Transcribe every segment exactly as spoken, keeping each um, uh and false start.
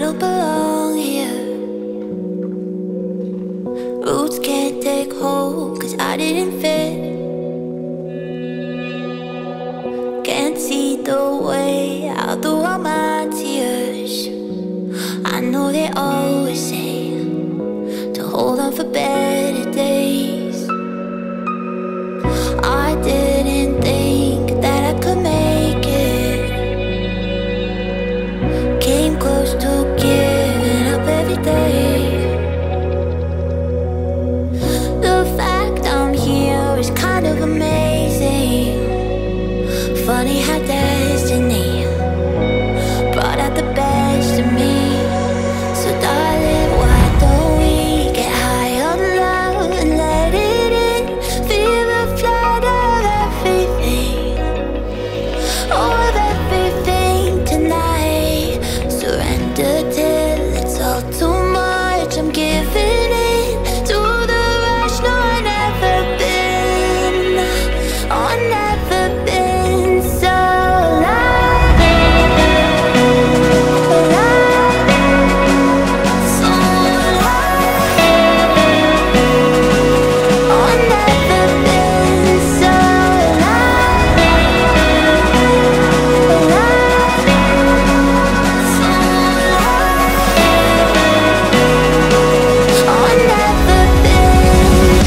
don't belong here. Roots can't take hold, cause I didn't fit. Can't see the way out through all my tears. I know they always say to hold on for better days. I didn't think that I could make it. Came close to giving up every day. The fact I'm here is kind of amazing. Funny how destiny brought out the best in me. So darling, why don't we get high on love and let it in? Feel the flood of everything, oh, of everything tonight. Surrender till it's all too much. I'm giving in to the rush. No, I've never been, oh, I've never been so alive, alive, so alive. Oh, I've never been so alive, alive, so alive. Oh, I've never been.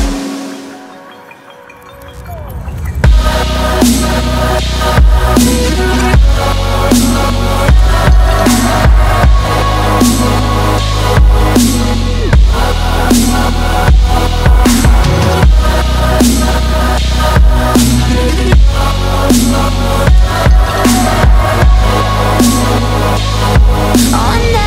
Oh,